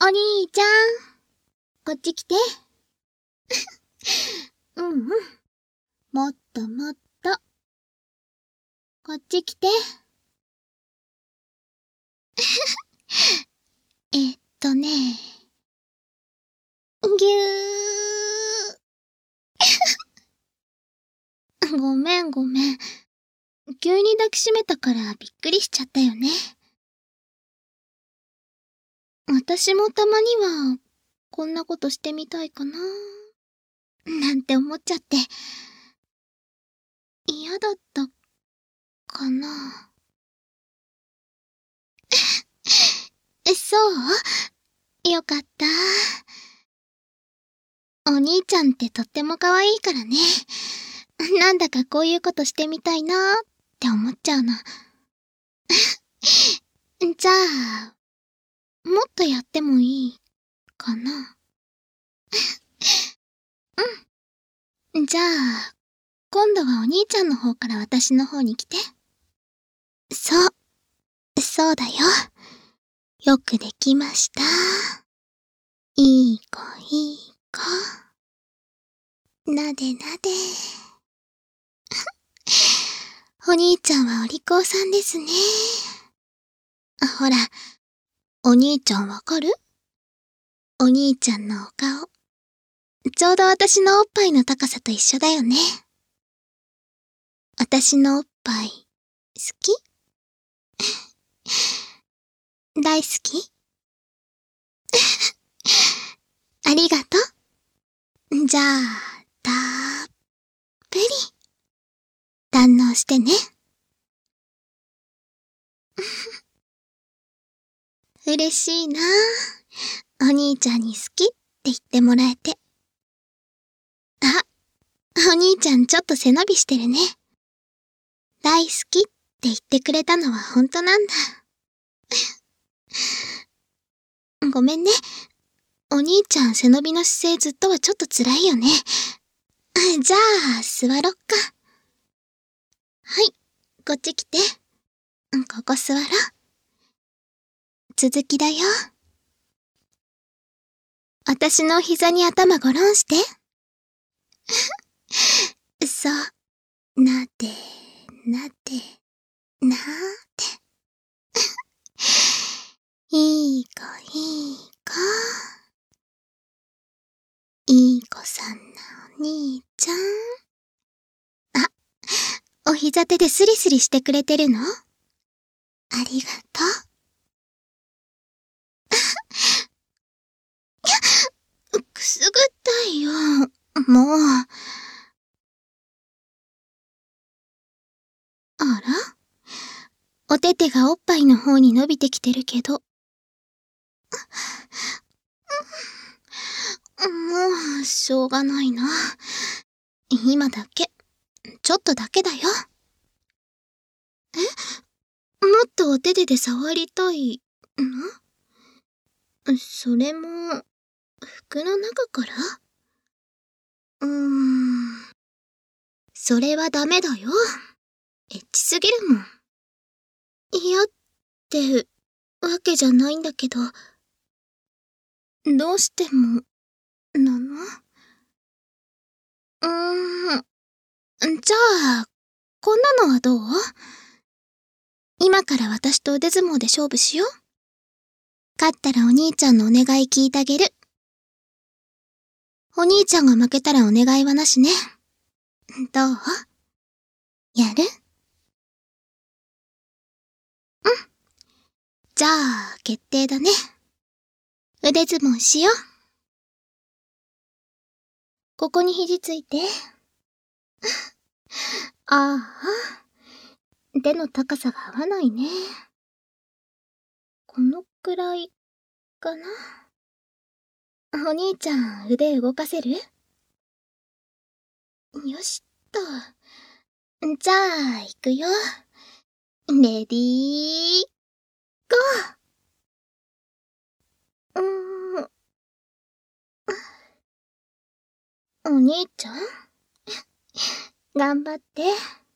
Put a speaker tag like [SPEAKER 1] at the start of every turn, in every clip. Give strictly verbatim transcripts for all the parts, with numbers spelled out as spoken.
[SPEAKER 1] お兄ちゃん、こっち来て。うんうん。もっともっと。こっち来て。えっとね。ぎゅー。ごめんごめん。急に抱きしめたからびっくりしちゃったよね。私もたまには、こんなことしてみたいかな。なんて思っちゃって。嫌だったかな。そうよかった。お兄ちゃんってとっても可愛いからね。なんだかこういうことしてみたいなーって思っちゃうの。じゃあ、もっとやってもいいかな。うん。じゃあ、今度はお兄ちゃんの方から私の方に来て。そう、そうだよ。よくできました。いい子いい子。なでなで。お兄ちゃんはお利口さんですね。ほら、お兄ちゃんわかる？お兄ちゃんのお顔。ちょうど私のおっぱいの高さと一緒だよね。私のおっぱい、好き？大好き？ありがとう。じゃあ、たっぷり、堪能してね。嬉しいなぁ。お兄ちゃんに好きって言ってもらえて。あ、お兄ちゃんちょっと背伸びしてるね。大好きって言ってくれたのは本当なんだ。ごめんね。お兄ちゃん背伸びの姿勢ずっとはちょっと辛いよね。じゃあ、座ろっか。はい、こっち来て。ここ座ろう。続きだよ。私の膝に頭ゴロンして。そう、なで、なで、なーで。いい子いい子。いい子さんなお兄ちゃん。あ、お膝手でスリスリしてくれてるの？ありがとう。くすぐったいよ。もう。あら？お手手がおっぱいの方に伸びてきてるけど。もう、しょうがないな。今だけ。ちょっとだけだよ。え？もっとお手手で触りたいの？それも、服の中から？うーん。それはダメだよ。エッチすぎるもん。嫌ってわけじゃないんだけど、どうしても、なの？うーん。じゃあ、こんなのはどう？今から私と腕相撲で勝負しよう。勝ったらお兄ちゃんのお願い聞いてあげる。お兄ちゃんが負けたらお願いはなしね。どう？やる？うん。じゃあ、決定だね。腕相撲しよう。ここに肘ついて。ああ。手の高さが合わないね。このくらい、かな。お兄ちゃん、腕動かせる？よしっと。じゃあ、行くよ。レディー、ゴー。うーん。お兄ちゃん頑張って。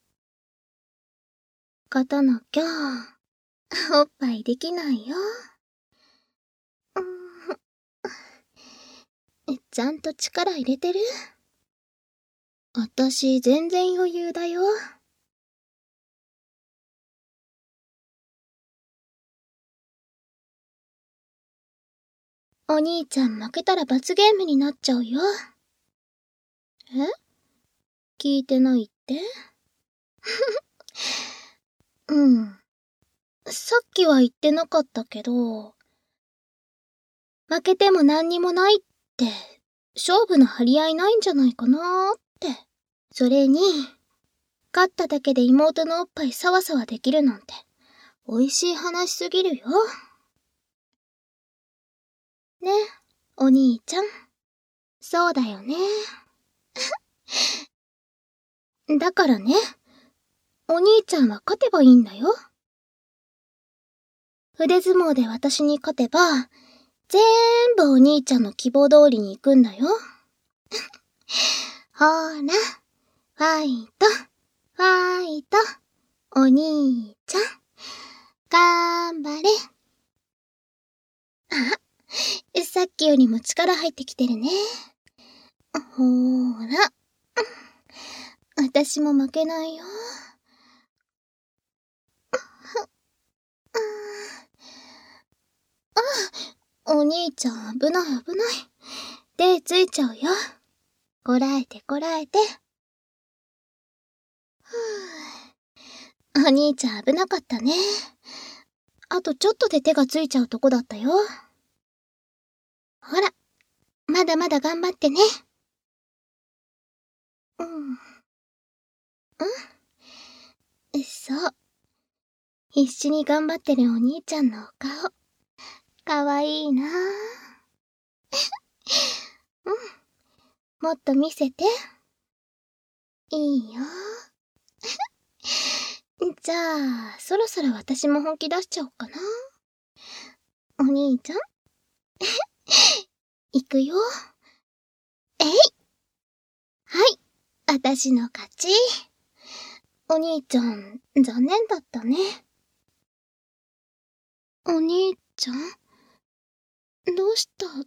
[SPEAKER 1] 勝たなきゃ、おっぱいできないよ。うーん。 ちゃんと力入れてる？あたし全然余裕だよ。お兄ちゃん負けたら罰ゲームになっちゃうよ。え？聞いてないって？うん。さっきは言ってなかったけど、負けても何にもないって、勝負の張り合いないんじゃないかなーって。それに、勝っただけで妹のおっぱいサワサワできるなんて、美味しい話すぎるよ。ね、お兄ちゃん。そうだよね。だからね、お兄ちゃんは勝てばいいんだよ。腕相撲で私に勝てば、ぜーんぶお兄ちゃんの希望通りに行くんだよ。ほーら、ファイト、ファイト、お兄ちゃん、頑張れ。あ、さっきよりも力入ってきてるね。ほーら、私も負けないよ。あ、お兄ちゃん危ない危ない。手ついちゃうよ。こらえてこらえて。ふぅ。お兄ちゃん危なかったね。あとちょっとで手がついちゃうとこだったよ。ほら、まだまだ頑張ってね。うん。うん？そう。必死に頑張ってるお兄ちゃんのお顔。かわいいなぁ。うん。もっと見せて。いいよ。じゃあ、そろそろ私も本気出しちゃおうかな。お兄ちゃんいくよ。えい！はい、私の勝ち。お兄ちゃん、残念だったね。お兄ちゃん？どうしたの？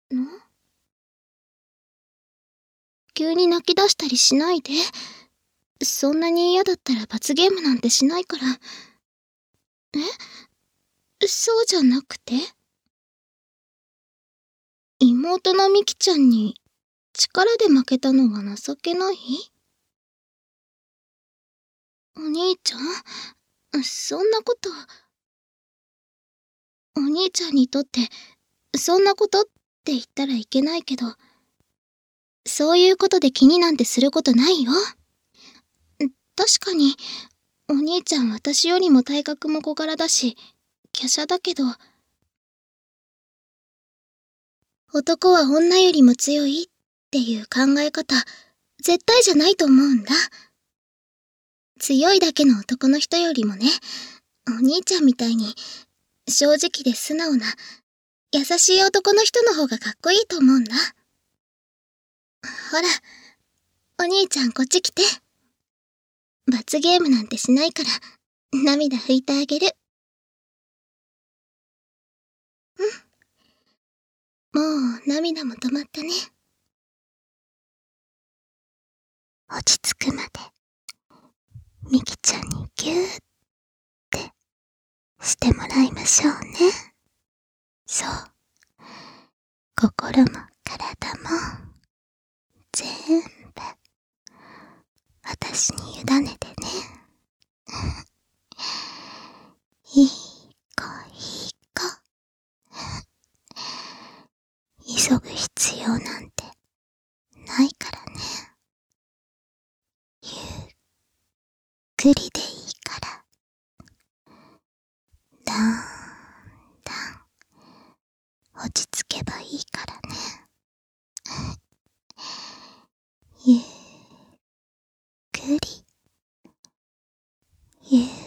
[SPEAKER 1] 急に泣き出したりしないで。そんなに嫌だったら罰ゲームなんてしないから。え？そうじゃなくて？妹のみきちゃんに力で負けたのが情けない？お兄ちゃん？そんなこと。お兄ちゃんにとって、そんなことって言ったらいけないけど、そういうことで気になんてすることないよ。確かに、お兄ちゃん私よりも体格も小柄だし、華奢だけど、男は女よりも強いっていう考え方、絶対じゃないと思うんだ。強いだけの男の人よりもね、お兄ちゃんみたいに、正直で素直な、優しい男の人の方がかっこいいと思うんだ。ほら、お兄ちゃんこっち来て。罰ゲームなんてしないから、涙拭いてあげる。うん。もう涙も止まったね。落ち着くまで、みきちゃんにぎゅーってしてもらいましょうね。そう。心も体も、全部、私に委ねてね。いい子いい子。急ぐ必要なんてないからね。ゆっくりでいいから。だんだん落ち着けばいいからね。ゆっくり、ゆっ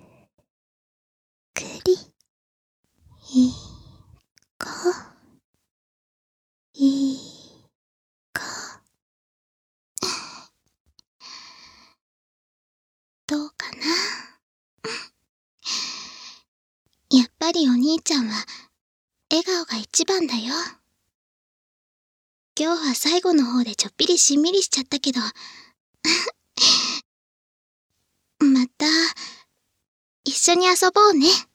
[SPEAKER 1] くり、いい子、いい子。どうかな？やっぱりお兄ちゃんは笑顔が一番だよ。 今日は最後の方でちょっぴりしんみりしちゃったけど。また、一緒に遊ぼうね。